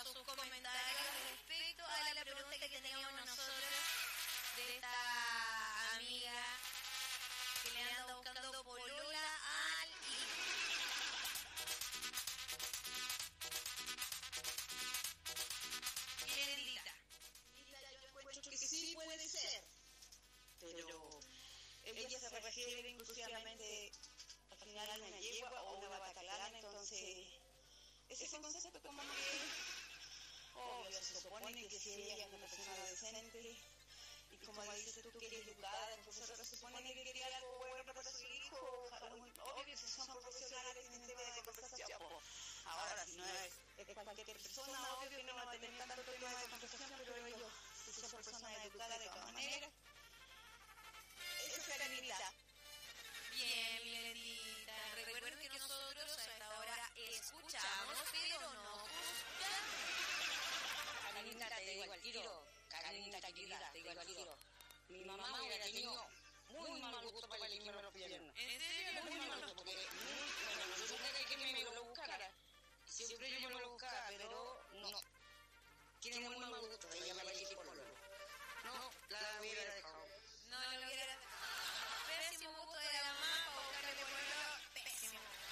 sus comentarios respecto a la pregunta que teníamos nosotros de esta amiga que le anda buscando polola al hijo. Lindita. Yo encuentro que sí puede ser, pero ella se refiere exclusivamente al final a una yegua o una bataclana, entonces ese concepto como que obvio se supone que si ella es una persona decente y como dices tú que es educada, el profesor se supone que quería algo bueno para su hijo, obvio que si son profesionales tienen tema de conversación. Ahora si no es cualquier persona, obvio que no va a tener tanto tema de conversación, pero ellos si son personas educadas de todas maneras, eso se limita. Bien, Lindita. Recuerden que nosotros a esta hora escuchamos, pero no juzgamos. Carolina, te digo al tiro. Carolina, querida, te digo al tiro. Mi mamá hubiera tenido muy mal gusto para elegirme los piernas. ¿En serio? Muy mal gusto,